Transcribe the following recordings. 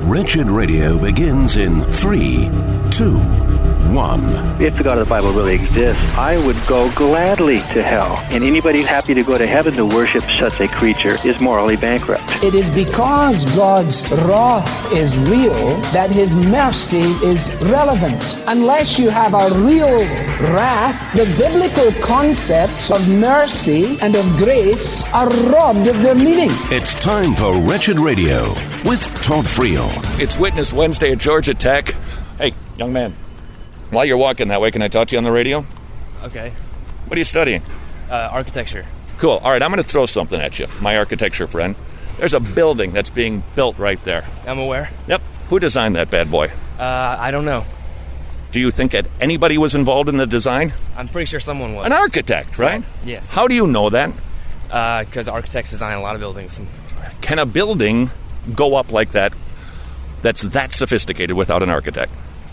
Wretched Radio begins in 3, 2, 1. If the God of the Bible really exists, I would go gladly to hell. And anybody happy to go to heaven to worship such a creature is morally bankrupt. It is because God's wrath is real that His mercy is relevant. Unless you have a real wrath, the biblical concepts of mercy and of grace are robbed of their meaning. It's time for Wretched Radio with Todd Friel. It's Witness Wednesday at Georgia Tech. Hey, young man, while you're walking that way, can I talk to you on the radio? Okay. What are you studying? Architecture. Cool. All right, I'm going to throw something at you, my architecture friend. There's a building that's being built right there. I'm aware. Yep. Who designed that bad boy? I don't know. Do you think that anybody was involved in the design? I'm pretty sure someone was. An architect, right? Yes. How do you know that? Because architects design a lot of buildings. Can a building go up like that that's that sophisticated without an architect?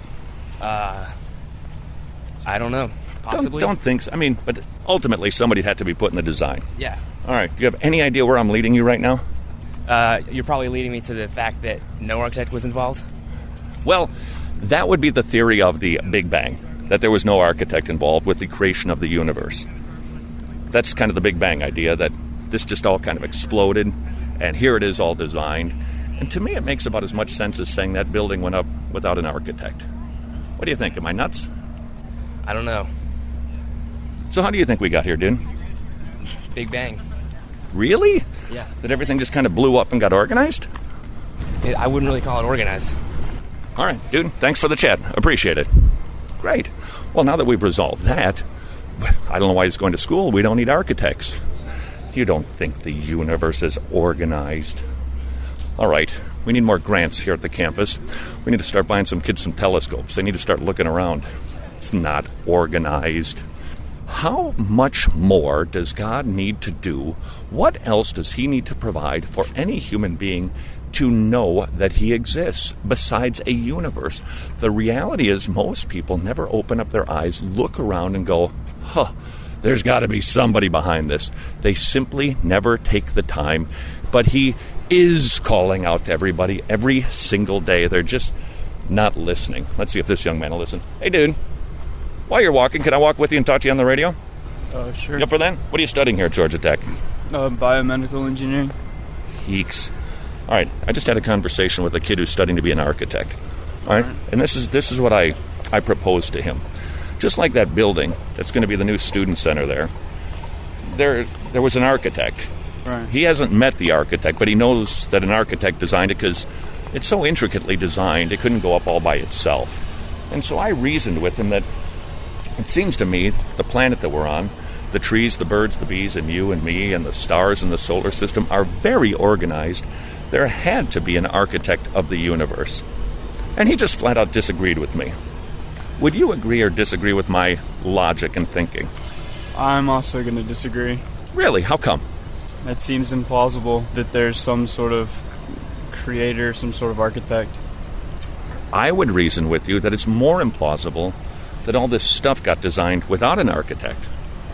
I don't know. Possibly. Don't think so. I mean, but ultimately somebody had to be put in the design. Yeah. All right. Do you have any idea where I'm leading you right now? You're probably leading me to the fact that no architect was involved? Well, that would be the theory of the Big Bang, that there was no architect involved with the creation of the universe. That's kind of the Big Bang idea, that this just all kind of exploded, and here it is all designed. And to me, it makes about as much sense as saying that building went up without an architect. What do you think? Am I nuts? I don't know. So how do you think we got here, dude? Big Bang. Really? Yeah. That everything just kind of blew up and got organized? I wouldn't really call it organized. All right, dude. Thanks for the chat. Appreciate it. Great. Well, now that we've resolved that, I don't know why he's going to school. We don't need architects. You don't think the universe is organized. All right. We need more grants here at the campus. We need to start buying some kids some telescopes. They need to start looking around. It's not organized. How much more does God need to do? What else does He need to provide for any human being to know that He exists besides a universe? The reality is most people never open up their eyes, look around and go, there's got to be somebody behind this. They simply never take the time. But He is calling out to everybody every single day. They're just not listening. Let's see if this young man will listen. Hey, dude. While you're walking, can I walk with you and talk to you on the radio? Sure. You up for that? What are you studying here at Georgia Tech? Biomedical engineering. Heeks. All right, I just had a conversation with a kid who's studying to be an architect. All right, and this is what I proposed to him. Just like that building that's going to be the new student center there was an architect. Right. He hasn't met the architect, but he knows that an architect designed it because it's so intricately designed, it couldn't go up all by itself. And so I reasoned with him that it seems to me the planet that we're on, the trees, the birds, the bees, and you and me, and the stars in the solar system are very organized. There had to be an architect of the universe. And he just flat out disagreed with me. Would you agree or disagree with my logic and thinking? I'm also going to disagree. Really? How come? It seems implausible that there's some sort of creator, some sort of architect. I would reason with you that it's more implausible that all this stuff got designed without an architect.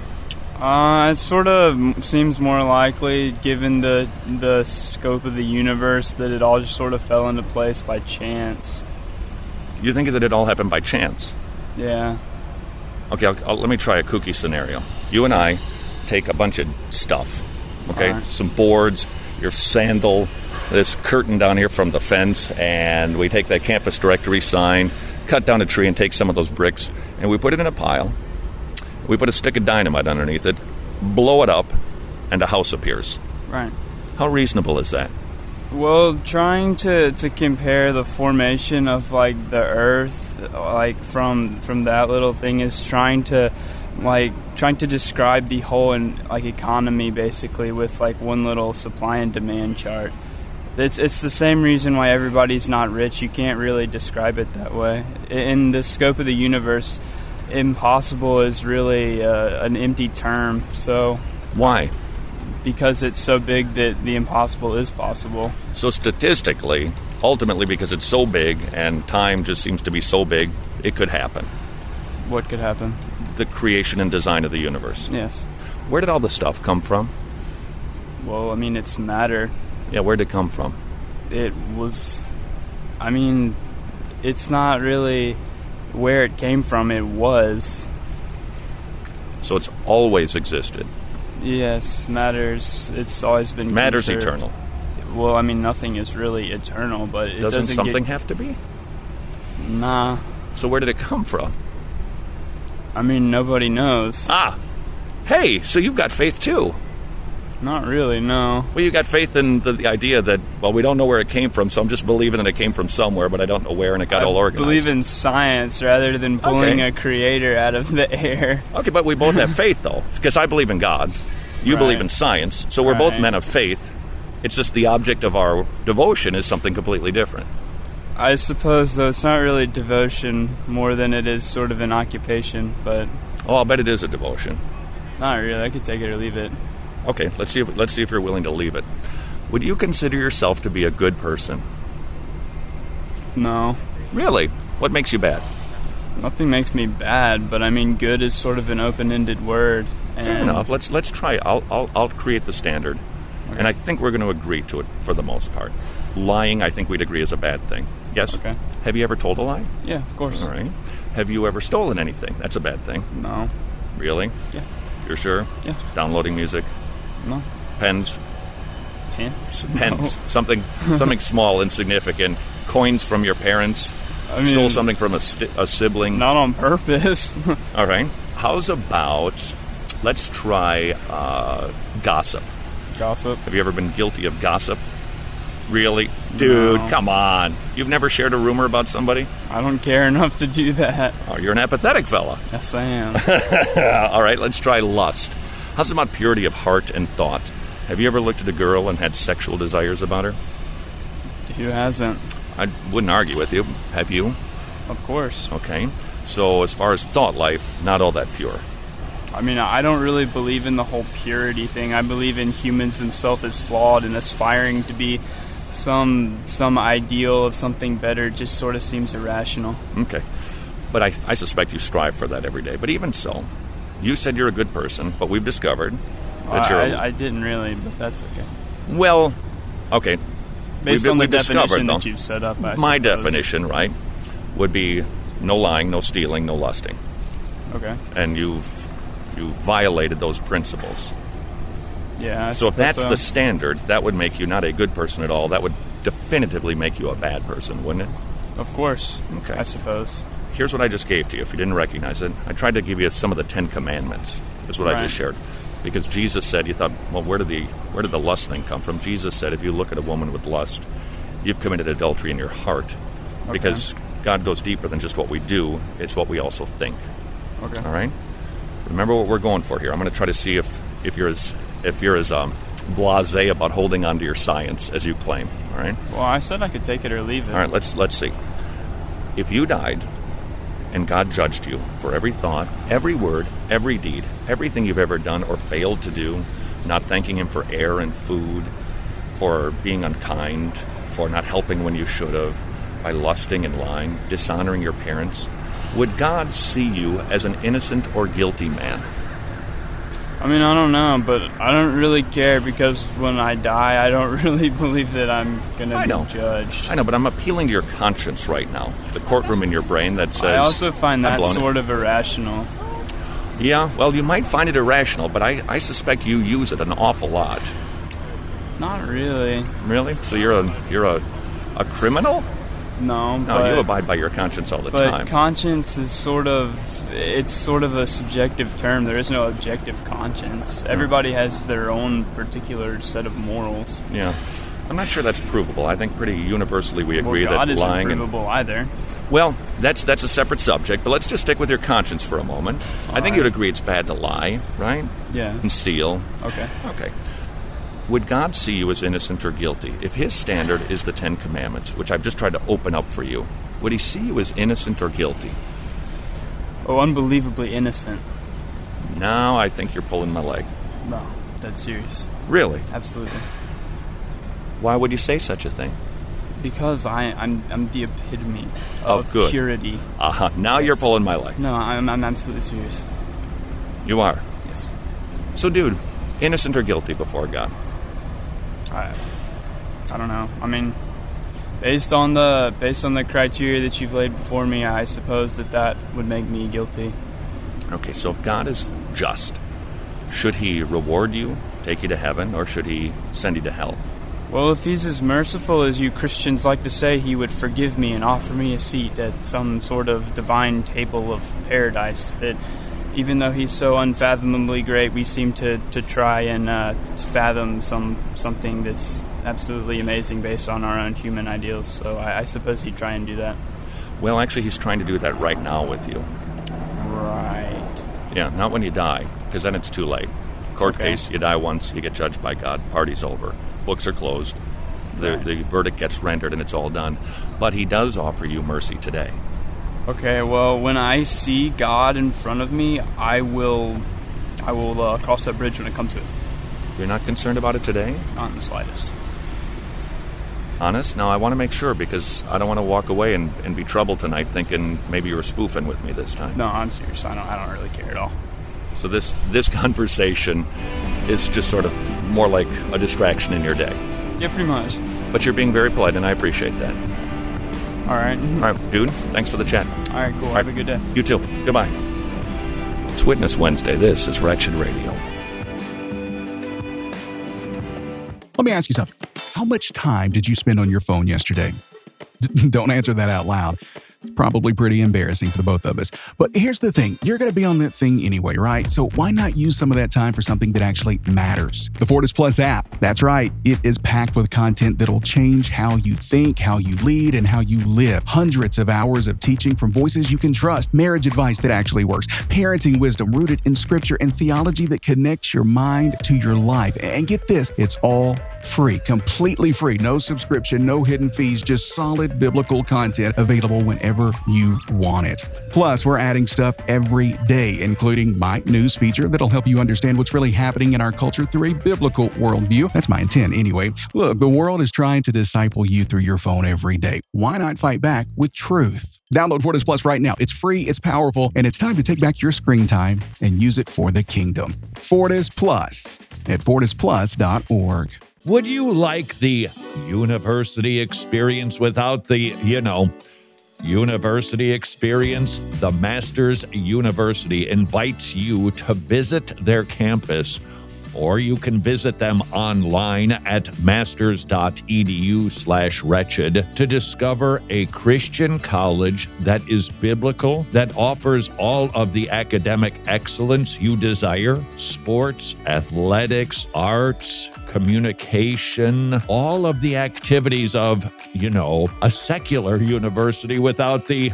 It sort of seems more likely, given the scope of the universe, that it all just sort of fell into place by chance. You think that it all happened by chance? Yeah. Okay, let me try a kooky scenario. You and I take a bunch of stuff, okay? Right. Some boards, your sandal, this curtain down here from the fence, and we take that campus directory sign, cut down a tree and take some of those bricks, and we put it in a pile. We put a stick of dynamite underneath it, blow it up, and a house appears. Right. How reasonable is that? Well, trying to compare the formation of, like, the Earth, like, from that little thing is trying to describe the whole, economy, basically, with, like, one little supply and demand chart. It's the same reason why everybody's not rich. You can't really describe it that way. In the scope of the universe, impossible is really an empty term. So why? Because it's so big that the impossible is possible. So statistically, ultimately because it's so big and time just seems to be so big, it could happen. What could happen? The creation and design of the universe. Yes. Where did all the stuff come from? Well, I mean, it's matter. Yeah, where'd it come from? It was I mean, it's not really where it came from. It was. So it's always existed. Yes, matters. It's always been Matter's conserved. eternal. Well, I mean, nothing is really eternal, but it Doesn't doesn't something get, have to be? Nah. So where did it come from? I mean, nobody knows. Ah! Hey, so you've got faith too. Not really, no. Well, you got faith in the idea that, well, we don't know where it came from, so I'm just believing that it came from somewhere, but I don't know where, and it got all organized. I believe in science rather than pulling a creator out of the air. Okay, but we both have faith, though, because I believe in God. You believe in science, so we're both men of faith. It's just the object of our devotion is something completely different. I suppose, though, it's not really devotion more than it is sort of an occupation, but... Oh, I'll bet it is a devotion. Not really. I could take it or leave it. Okay, let's see if you're willing to leave it. Would you consider yourself to be a good person? No. Really? What makes you bad? Nothing makes me bad, but I mean, good is sort of an open-ended word. And Fair enough. Let's try. I'll create the standard, and I think we're going to agree to it for the most part. Lying, I think we'd agree, is a bad thing. Yes. Okay. Have you ever told a lie? Yeah, of course. All right. Have you ever stolen anything? That's a bad thing. No. Really? Yeah. You're sure? Yeah. Downloading music? No. Pens? Pens? Pens. No. Something small, insignificant. Coins from your parents? I mean, Stole something from a sibling? Not on purpose. All right. How's about, let's try gossip. Gossip? Have you ever been guilty of gossip? Really? Dude, No. come on. You've never shared a rumor about somebody? I don't care enough to do that. Oh, you're an apathetic fella. Yes, I am. All right, let's try lust. How's about purity of heart and thought? Have you ever looked at a girl and had sexual desires about her? Who hasn't? I wouldn't argue with you. Have you? Of course. Okay. So as far as thought life, not all that pure. I mean, I don't really believe in the whole purity thing. I believe in humans themselves as flawed, and aspiring to be some ideal of something better just sort of seems irrational. Okay. But I suspect you strive for that every day. But even so, you said you're a good person, but we've discovered that you're I didn't really, but that's okay. Well, okay. Based on the we've discovered, definition though, that you've set up, I my suppose. definition, right, would be no lying, no stealing, no lusting. Okay. And you've violated those principles. Yeah. I So if that's suppose the standard, that would make you not a good person at all. That would definitively make you a bad person, wouldn't it? Of course. Okay. I suppose. Here's what I just gave to you, if you didn't recognize it. I tried to give you some of the 10 Commandments, is what I Right. just shared. Because Jesus said, you thought, well, where did the lust thing come from? Jesus said, if you look at a woman with lust, you've committed adultery in your heart. Okay. Because God goes deeper than just what we do, it's what we also think. Okay. All right? Remember what we're going for here. I'm going to try to see if you're as blasé about holding on to your science as you claim. All right? Well, I said I could take it or leave it. All right, let's see. If you died and God judged you for every thought, every word, every deed, everything you've ever done or failed to do, not thanking Him for air and food, for being unkind, for not helping when you should have, by lusting and lying, dishonoring your parents, would God see you as an innocent or guilty man? I mean, I don't know, but I don't really care because when I die, I don't really believe that I'm going to be judged. I know, but I'm appealing to your conscience right now. The courtroom in your brain that says... I also find that sort it. of irrational. Yeah, well, you might find it irrational, but I suspect you use it an awful lot. Not really. Really? So you're a criminal? No, No, you abide by your conscience all the time. But conscience is sort of a subjective term. There is no objective conscience. Everybody has their own particular set of morals. Yeah. I'm not sure that's provable. I think pretty universally we agree God that isn't lying provable either. Well, that's a separate subject, but let's just stick with your conscience for a moment. I think you'd agree it's bad to lie, right? Yeah. And steal. Okay. Okay. Would God see you as innocent or guilty? If His standard is the 10 Commandments, which I've just tried to open up for you, would He see you as innocent or guilty? Oh, unbelievably innocent. No, I think you're pulling my leg. No, that's serious. Really? Absolutely. Why would you say such a thing? Because I'm the epitome Of good. purity. Now you're pulling my leg. No, I'm absolutely serious. You are? Yes. So, dude, innocent or guilty before God? I don't know. I mean, Based on the criteria that you've laid before me, I suppose that would make me guilty. Okay, so if God is just, should he reward you, take you to heaven, or should he send you to hell? Well, if he's as merciful as you Christians like to say, he would forgive me and offer me a seat at some sort of divine table of paradise that, even though he's so unfathomably great, we seem to try and fathom something that's absolutely amazing based on our own human ideals. So I suppose he'd try and do that. Well, actually, he's trying to do that right now with you. Right. Yeah, not when you die, because then it's too late. Court case, you die once, you get judged by God, party's over. Books are closed. The verdict gets rendered and it's all done. But he does offer you mercy today. Okay, well, when I see God in front of me, I will cross that bridge when I come to it. You're not concerned about it today? Not in the slightest. Honest? Now, I want to make sure, because I don't want to walk away and be troubled tonight thinking maybe you were spoofing with me this time. No, I'm serious. I don't really care at all. So this conversation is just sort of more like a distraction in your day. Yeah, pretty much. But you're being very polite, and I appreciate that. All right. All right, dude, thanks for the chat. All right, cool. Have a good day. You too. Goodbye. It's Witness Wednesday. This is Wretched Radio. Let me ask you something. How much time did you spend on your phone yesterday? Don't answer that out loud. It's probably pretty embarrassing for the both of us. But here's the thing. You're going to be on that thing anyway, right? So why not use some of that time for something that actually matters? The Fortis Plus app. That's right. It is packed with content that'll change how you think, how you lead, and how you live. Hundreds of hours of teaching from voices you can trust, marriage advice that actually works, parenting wisdom rooted in scripture, and theology that connects your mind to your life. And get this, it's all free, completely free. No subscription, no hidden fees, just solid biblical content available whenever you want it. Plus, we're adding stuff every day, including my news feature that'll help you understand what's really happening in our culture through a biblical worldview. That's my intent anyway. Look, the world is trying to disciple you through your phone every day. Why not fight back with truth? Download Fortis Plus right now. It's free, it's powerful, and it's time to take back your screen time and use it for the kingdom. Fortis Plus at fortisplus.org. Would you like the university experience without the, university experience? The Masters University invites you to visit their campus, or you can visit them online at masters.edu/wretched to discover a Christian college that is biblical, that offers all of the academic excellence you desire: sports, athletics, arts, communication, all of the activities of, a secular university without the,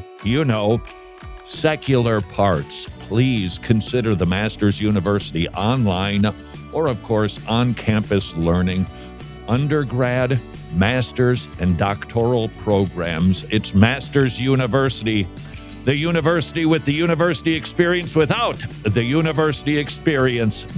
secular parts. Please consider the Masters University online, or of course on-campus learning, undergrad, master's, and doctoral programs. It's Masters University, the university with the university experience without the university experience.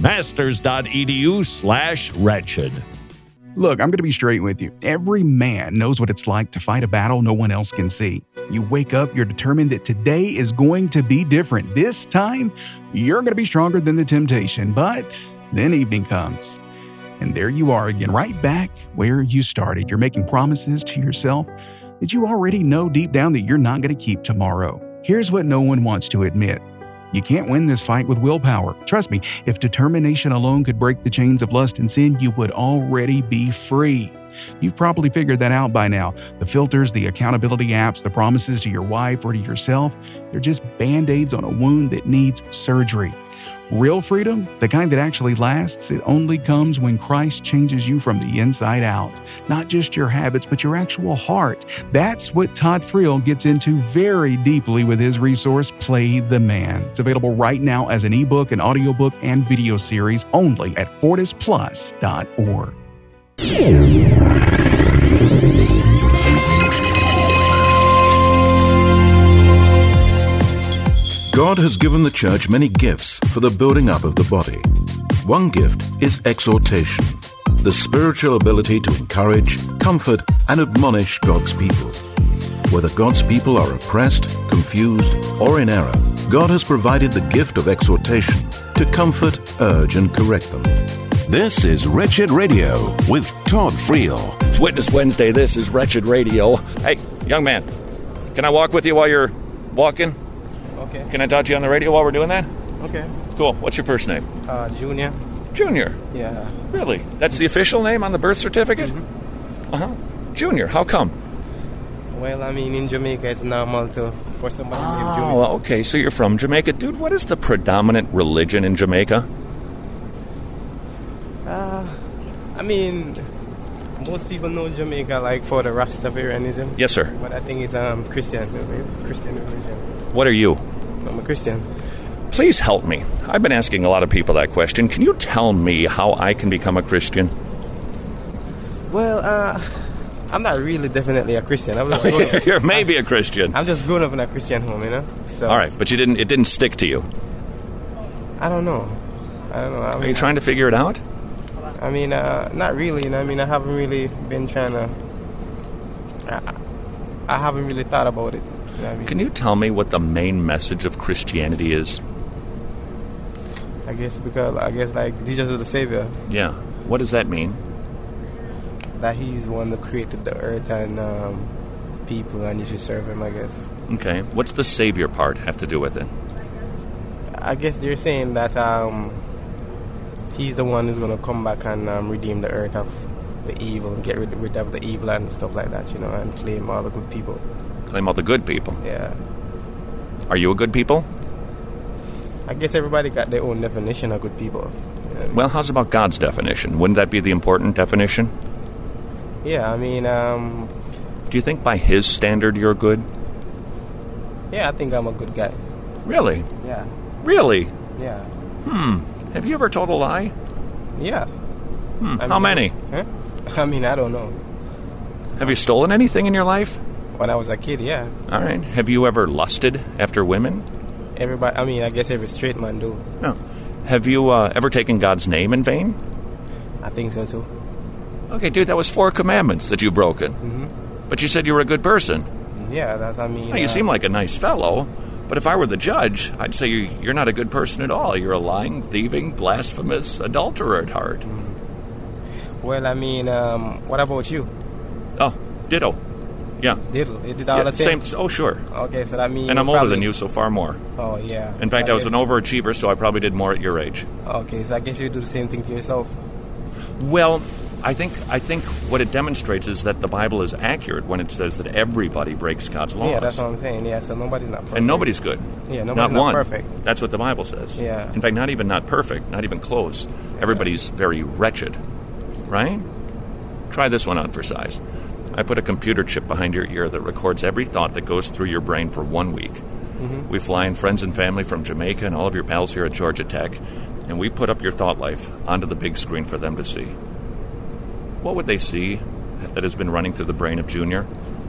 Masters.edu/wretched. Look, I'm going to be straight with you. Every man knows what it's like to fight a battle no one else can see. You wake up, you're determined that today is going to be different. This time, you're going to be stronger than the temptation. But then evening comes, and there you are again, right back where you started. You're making promises to yourself that you already know deep down that you're not going to keep tomorrow. Here's what no one wants to admit. You can't win this fight with willpower. Trust me, if determination alone could break the chains of lust and sin, you would already be free. You've probably figured that out by now. The filters, the accountability apps, the promises to your wife or to yourself, they're just band-aids on a wound that needs surgery. Real freedom, the kind that actually lasts, it only comes when Christ changes you from the inside out. Not just your habits, but your actual heart. That's what Todd Friel gets into very deeply with his resource, Play the Man. It's available right now as an ebook, an audiobook, and video series only at fortisplus.org. God has given the church many gifts for the building up of the body. One gift is exhortation, the spiritual ability to encourage, comfort, and admonish God's people. Whether God's people are oppressed, confused, or in error, God has provided the gift of exhortation to comfort, urge, and correct them. This is Wretched Radio with Todd Friel. It's Witness Wednesday. This is Wretched Radio. Hey, young man, can I walk with you while you're walking? Okay. Can I talk to you on the radio while we're doing that? Okay. Cool. What's your first name? Junior. Junior? Yeah. Really? That's the official name on the birth certificate? Mm-hmm. Uh-huh. Junior, how come? Well, I mean, in Jamaica, it's normal for somebody named Junior. Oh, okay, so you're from Jamaica. Dude, what is the predominant religion in Jamaica? I mean, most people know Jamaica like for the Rastafarianism. Yes, sir. But I think it's Christian religion. What are you? I'm a Christian. Please help me. I've been asking a lot of people that question. Can you tell me how I can become a Christian? Well, I'm not really definitely a Christian. I'm just grown up. You're maybe a Christian. I'm just grown up in a Christian home, you know. So all right, but it didn't stick to you. I don't know. Are you trying to figure it out? I mean, not really. You know, I mean, I haven't really been trying to. I haven't really thought about it. You know what I mean? Can you tell me what the main message of Christianity is? I guess like Jesus is the Savior. Yeah. What does that mean? That He's the one that created the earth and people, and you should serve Him, I guess. Okay. What's the Savior part have to do with it? I guess they're saying that He's the one who's going to come back and redeem the earth of the evil, and get rid of the evil and stuff like that, you know, and claim all the good people. Claim all the good people? Yeah. Are you a good people? I guess everybody got their own definition of good people. You know what I mean? Well, how's about God's definition? Wouldn't that be the important definition? Yeah, I mean... do you think by His standard you're good? Yeah, I think I'm a good guy. Really? Yeah. Really? Yeah. Have you ever told a lie? Yeah. How many? I mean, I don't know. Have you stolen anything in your life? When I was a kid, yeah. All right. Have you ever lusted after women? Everybody, I mean, I guess every straight man do. No. Have you ever taken God's name in vain? I think so, too. Okay, dude, that was 4 commandments that you've broken. Mm-hmm. But you said you were a good person. Yeah, that's, I mean... Well, you seem like a nice fellow, but if I were the judge, I'd say you're not a good person at all. You're a lying, thieving, blasphemous adulterer at heart. Mm-hmm. Well, I mean, what about you? Oh, ditto. Yeah. Ditto? It did all the same? Oh, sure. Okay, so that means... And I'm older than you, so far more. Oh, yeah. In fact, I was an overachiever, so I probably did more at your age. Okay, so I guess you do the same thing to yourself. Well, I think what it demonstrates is that the Bible is accurate when it says that everybody breaks God's laws. Yeah, that's what I'm saying. Yeah, so nobody's not perfect. And nobody's good. Yeah, nobody's not perfect. That's what the Bible says. Yeah. In fact, not even not perfect, not even close. Yeah. Everybody's very wretched. Right? Try this one on for size. I put a computer chip behind your ear that records every thought that goes through your brain for 1 week. Mm-hmm. We fly in friends and family from Jamaica and all of your pals here at Georgia Tech, and we put up your thought life onto the big screen for them to see. What would they see that has been running through the brain of Junior?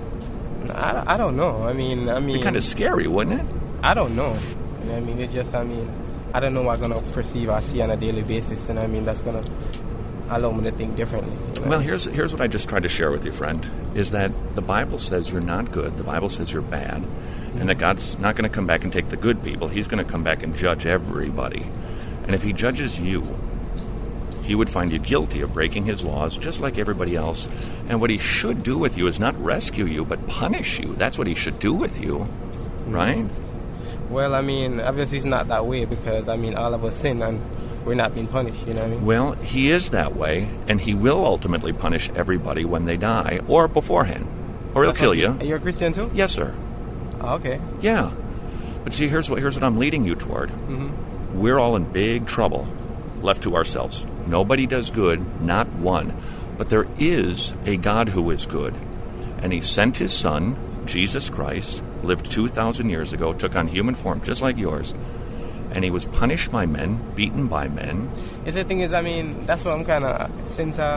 I don't know. I mean... It'd be kind of scary, wouldn't it? I don't know. You know what I mean? It just, I mean, I don't know what I'm going to perceive or see on a daily basis, and I mean, that's going to allow me to think differently. You know? Well, here's what I just tried to share with you, friend, is that the Bible says you're not good, the Bible says you're bad, and that God's not going to come back and take the good people. He's going to come back and judge everybody. And if He judges you, He would find you guilty of breaking His laws just like everybody else. And what He should do with you is not rescue you, but punish you. That's what He should do with you, right? Well, I mean, obviously it's not that way because, I mean, all of us sin and we're not being punished, you know what I mean? Well, He is that way, and He will ultimately punish everybody when they die or beforehand. Or He'll kill you. You're a Christian too? Yes, sir. Oh, okay. Yeah. But see, here's what I'm leading you toward. Mm-hmm. We're all in big trouble, left to ourselves. Nobody does good, not one. But there is a God who is good. And He sent His Son, Jesus Christ, lived 2,000 years ago, took on human form just like yours. And He was punished by men, beaten by men. The thing is, I mean, that's what I'm kind of,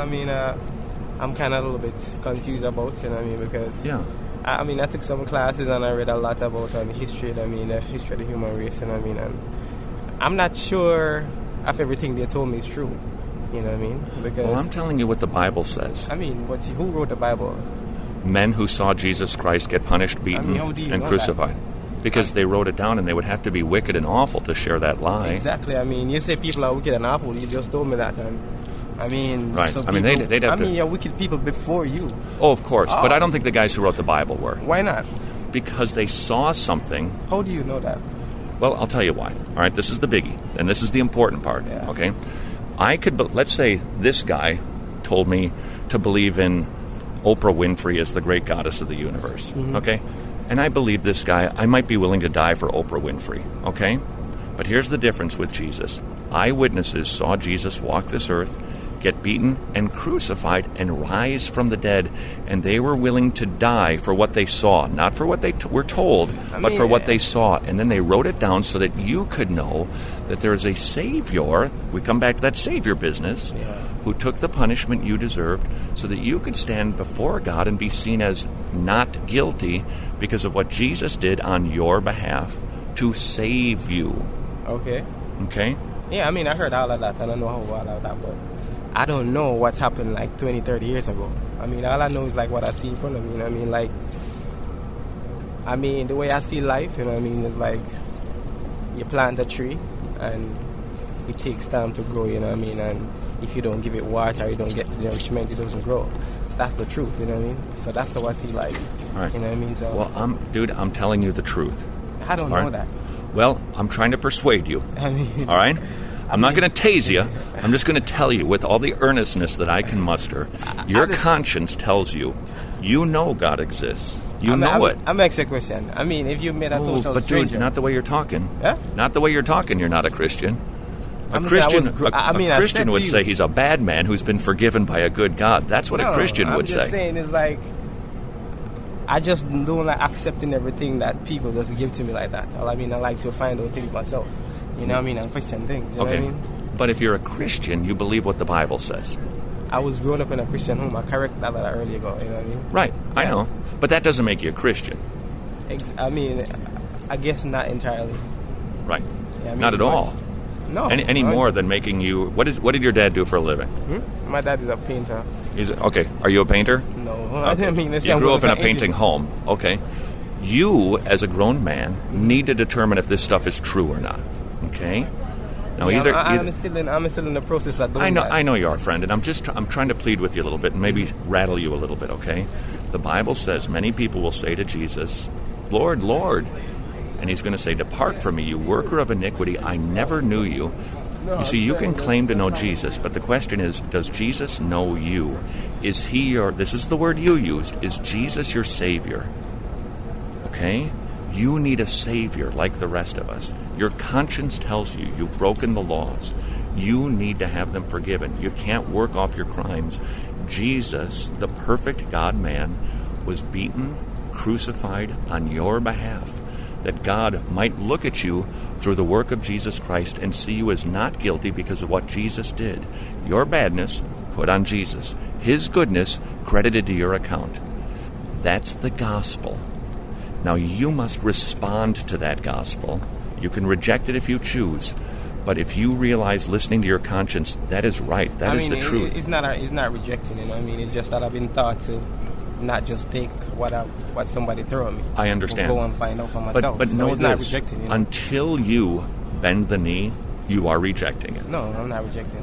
I'm kind of a little bit confused about, you know what I mean? Because, yeah. I mean, I took some classes and I read a lot about history, I mean, the history of the human race, you know what I mean? And I'm not sure if everything they told me is true, you know what I mean? Because, well, I'm telling you what the Bible says. I mean, who wrote the Bible? Men who saw Jesus Christ get punished, beaten, and crucified. Because they wrote it down, and they would have to be wicked and awful to share that lie. Exactly. I mean, you say people are wicked and awful. You just told me that. I mean, Right. so I mean, people, they'd have to... you're wicked people before you. Oh, of course. But I don't think the guys who wrote the Bible were. Why not? Because they saw something. How do you know that? Well, I'll tell you why. All right, this is the biggie, and this is the important part. Yeah. Okay, let's say this guy told me to believe in Oprah Winfrey as the great goddess of the universe. Mm-hmm. Okay, and I believe this guy. I might be willing to die for Oprah Winfrey. Okay, but here's the difference with Jesus. Eyewitnesses saw Jesus walk this earth, get beaten and crucified and rise from the dead, and they were willing to die for what they saw, not for what they were told, but for what they saw. And then they wrote it down so that you could know that there is a Savior. We come back to that Savior business, who took the punishment you deserved so that you could stand before God and be seen as not guilty because of what Jesus did on your behalf to save you. Okay. Okay? Yeah, I mean, I heard all of that. I don't know how all of that, but I don't know what's happened like 20, 30 years ago. I mean, all I know is like what I see in front of me. You know what I mean? Like, I mean, the way I see life, you know what I mean, is like you plant a tree and it takes time to grow, you know what I mean? And if you don't give it water, you don't get the nourishment, it doesn't grow. That's the truth, you know what I mean? So that's how I see life. Right. You know what I mean? So, well, I'm telling you the truth. I don't know that. Well, I'm trying to persuade you. I mean, all right? I'm not going to tase you. I'm just going to tell you with all the earnestness that I can muster. Your conscience tells you, you know God exists. You know it. I'm asking a question. I mean, if you met a total but stranger... dude, not the way you're talking. Yeah? Not the way you're talking, you're not a Christian. A Christian would say he's a bad man who's been forgiven by a good God. That's what a Christian would say. I'm just saying, it's like, I just don't like accepting everything that people just give to me like that. I mean, I like to find out things myself. You know what I mean? And question things. You know what I mean? But if you're a Christian, you believe what the Bible says. I was growing up in a Christian home. I correct that earlier ago. You know what I mean? Right. Yeah. I know. But that doesn't make you a Christian. I mean, I guess not entirely. Right. Yeah, I mean, not at all. No. Any more than making you... What did your dad do for a living? My dad is a painter. Okay. Are you a painter? No. Okay. I mean, you grew up in a painting home. Okay. You, as a grown man, need to determine if this stuff is true or not. Okay? Now, I'm still in the process of doing that. I know you are, friend, and I'm trying to plead with you a little bit and maybe rattle you a little bit, okay? The Bible says many people will say to Jesus, Lord, Lord. And he's going to say, depart from me, you worker of iniquity, I never knew you. You see, you can claim to know Jesus, but the question is, does Jesus know you? Is he your, this is the word you used, is Jesus your Savior? Okay? You need a Savior like the rest of us. Your conscience tells you you've broken the laws. You need to have them forgiven. You can't work off your crimes. Jesus, the perfect God-man, was beaten, crucified on your behalf, that God might look at you through the work of Jesus Christ and see you as not guilty because of what Jesus did. Your badness put on Jesus. His goodness credited to your account. That's the gospel. Now you must respond to that gospel. You can reject it if you choose, but if you realize listening to your conscience, that is right. That is the truth. It's not rejecting it. I mean, it's just that I've been taught to not just take what somebody throw at me. I understand. Go and find out for myself. But so know it's this, not rejecting it. Until you bend the knee, you are rejecting it. No, I'm not rejecting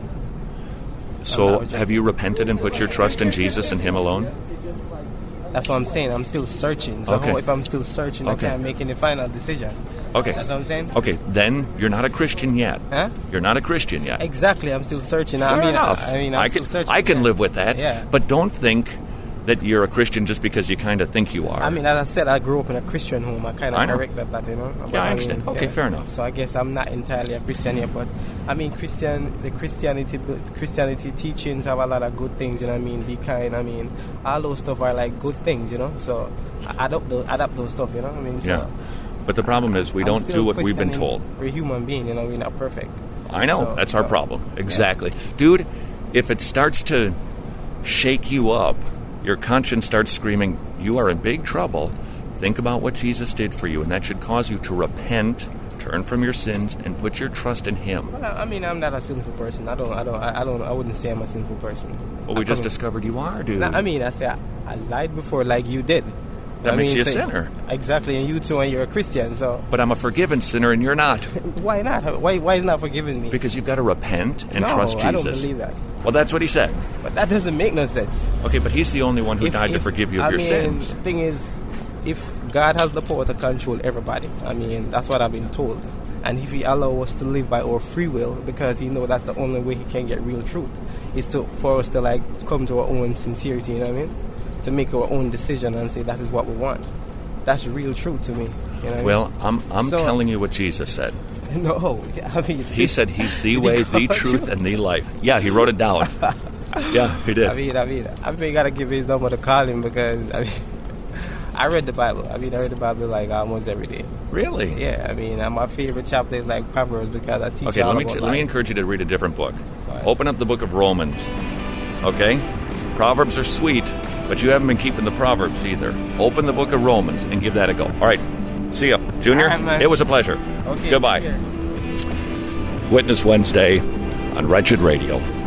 it. So have you repented and put your trust in Jesus and Him alone? That's what I'm saying. I'm still searching. So if I'm still searching, I can't make any final decision. Okay. That's what I'm saying? Okay, then you're not a Christian yet. Huh? You're not a Christian yet. Exactly. I'm still searching. Fair enough. I'm still searching. I can live with that. Yeah. But don't think that you're a Christian just because you kind of think you are. I mean, as I said, I grew up in a Christian home. I kind of corrected that, you know. But I understand. Okay, fair enough. So I guess I'm not entirely a Christian yet, but I mean, Christianity teachings have a lot of good things, you know what I mean? Be kind, I mean, all those stuff are like good things, you know. So I adapt those stuff, you know what I mean? So yeah. But the problem is we don't do what we've been told. We're human beings, you know, we're not perfect. I know. That's our problem. Exactly. Yeah. Dude, if it starts to shake you up, your conscience starts screaming, you are in big trouble. Think about what Jesus did for you, and that should cause you to repent, turn from your sins, and put your trust in Him. Well, I mean, I'm not a sinful person. I wouldn't say I'm a sinful person. Well, we just discovered you are, dude. I mean, I lied before like you did. That makes you a sinner. Exactly, and you too, and you're a Christian, so... But I'm a forgiven sinner, and you're not. Why not? Why is not forgiving me? Because you've got to repent and trust Jesus. I don't believe that. Well, that's what he said. But that doesn't make no sense. Okay, but he's the only one who died to forgive you of your sins. The thing is, if God has the power to control everybody, that's what I've been told. And if he allows us to live by our free will, because he knows that's the only way he can get real truth, is for us to like come to our own sincerity, you know what I mean? To make our own decision and say that is what we want. That's real truth to me. You know what I mean? I'm telling you what Jesus said. No, he said he's the way, the truth, and the life. Yeah, he wrote it down. Yeah, he did. I mean, you gotta give his number to call him because I read the Bible. I read the Bible like almost every day. Really? Yeah. My favorite chapter is like Proverbs because I teach. Okay, let me encourage you to read a different book. Open up the book of Romans. Okay, Proverbs are sweet, but you haven't been keeping the Proverbs either. Open the book of Romans and give that a go. All right. See ya, Junior. Right, it was a pleasure. Okay, goodbye. Witness Wednesday on Wretched Radio.